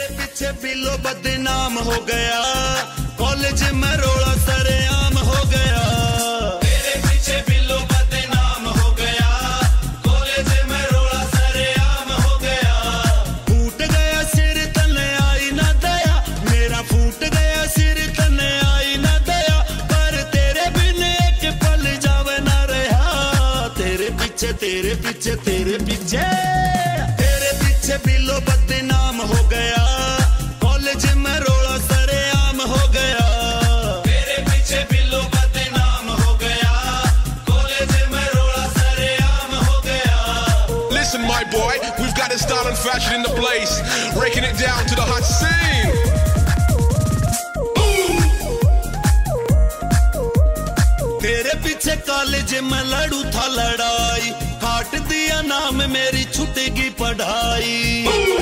तेरे पीछे बिलो बदनाम हो गया, कॉलेज में रोड़ा सरेआम हो गया। तेरे पीछे बिलो बदनाम हो गया, कॉलेज में रोड़ा सरेआम हो गया। फूट गया सिर तने आई ना दया, मेरा फूट गया सिर तने आई ना दया, पर तेरे बिन एक पल जावे ना रहा। तेरे पीछे तेरे पीछे तेरे पीछे तेरे पीछे बिलो बदनाम हो गया, कॉलेज में रोड़ा सरेआम हो गया। तेरे पीछे बिलो बदनाम हो गया, कॉलेज में रोड़ा सरेआम हो गया। Listen my boy, we've got a style and fashion in the place, breaking it down to the hot scene. तेरे पीछे कॉलेज में लड़ू था लड़ाई, काट दिया नाम मेरी छूटेगी पढ़ाई।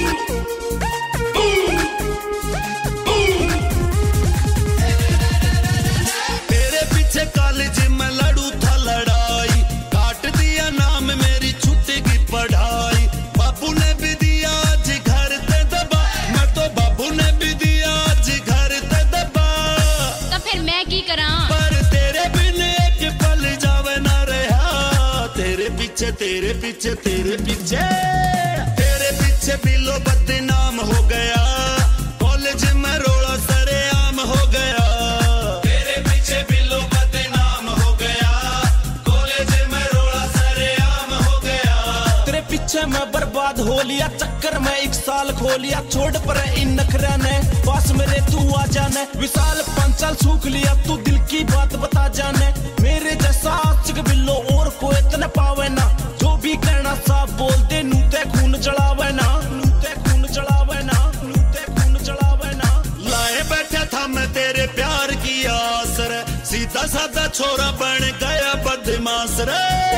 तेरे पीछे कॉलेज में लड़ू था लड़ाई, काट दिया नाम मेरी छूटेगी पढ़ाई। बाबू ने भी दिया आज घर ते दबा, मैं तो बाबू ने भी दिया आज घर ते दबा। तो फिर मैं की करा? पर तेरे बिन एक पल जावे ना रहा। तेरे पीछे तेरे पीछे तेरे पीछे तेरे पीछे बिलो बदनाम हो गया, कॉलेज में रोड़ा सरेआम हो गया। तेरे पीछे बिलो बदनाम हो गया, कॉलेज में रोड़ा सरेआम हो गया। तेरे पीछे मैं बर्बाद हो लिया, चक्कर में 1 साल खो लिया। छोड़ पर इन नखरा ने, पास मेरे तू आ जाने। विशाल 5 साल सूख लिया, तू दिल की बात बता जाने। मेरे जैसा आशिक बिल्लो और कोई इतना पावे ना, जो भी कहना साफ बोल दे, नूते खून चढ़ावे ना, नूते खून चढ़ावे ना, नूते खून चढ़ावे ना। लाए बैठा था मैं तेरे प्यार की आस रे, सीधा साधा छोरा बन गया बदमाश रे।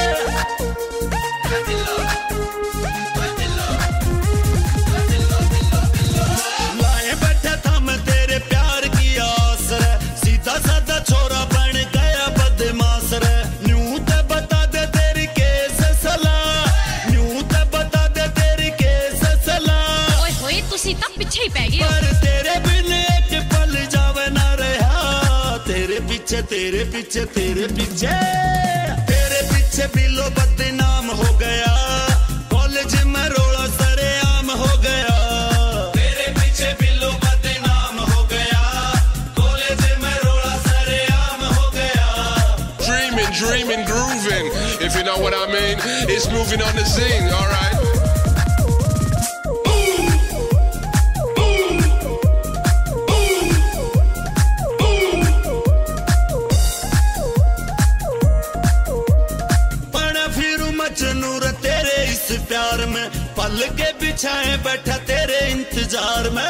लाए बैठा था मैं तेरे प्यार की आस रे, सीधा साधा छोरा बन गया बदमाश रे। न्यू ते बता दे तेरी केस सलाह, न्यू ते बता दे तेरी केस सलाह। ओए होए तुसी तो पीछे ही पै गए हो। पर तेरे बिन एक पल जावे ना रहा। तेरे पीछे तेरे पीछे तेरे पीछे तेरे पीछे बिलो बदनाम हो गया, कॉलेज में रोड़ा सरेआम हो गया। तेरे पीछे बिलो बदनाम हो गया, कॉलेज में रोड़ा सरेआम हो गया। Dreaming, dreaming, grooving, if you know what I mean. It's moving on the scene, alright? बड़ा फिरू मजनू रे तेरे इस प्यार में, पल के बिछाए बैठा तेरे इंतजार में।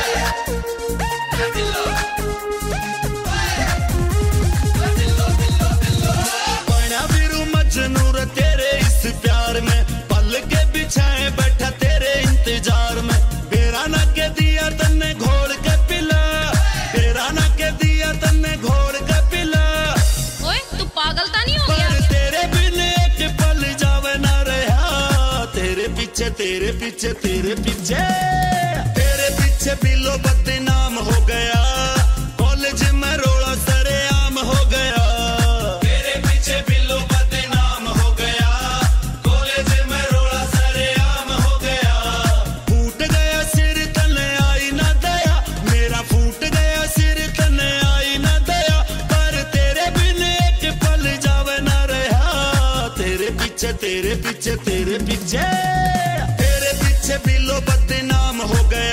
बड़ा फिरू मजनू रे तेरे इस प्यार में, पल के बिछाए बैठा तेरे इंतजार में। बेरा ना के दिया तन्ने घोल के पिला, बेरा ना के दिया तन्ने घोल के पिला। ओए तू पागल तो नहीं हो गया? पर तेरे बिन एक पल जावे ना रहा। तेरे पीछे तेरे पीछे तेरे पीछे तेरे पीछे बिलो बदनाम हो गया, कॉलेज में रोड़ा सरेआम हो गया। तेरे पीछे बिलो बदनाम हो गया, कॉलेज में रोड़ा सरेआम हो गया। फूट गया सिर तने आई ना दया, मेरा फूट गया सिर तने आई ना दया, पर तेरे बिन एक पल जावे ना रहा। तेरे पीछे तेरे पीछे तेरे पीछे तेरे पीछे बिलो बदनाम हो गया,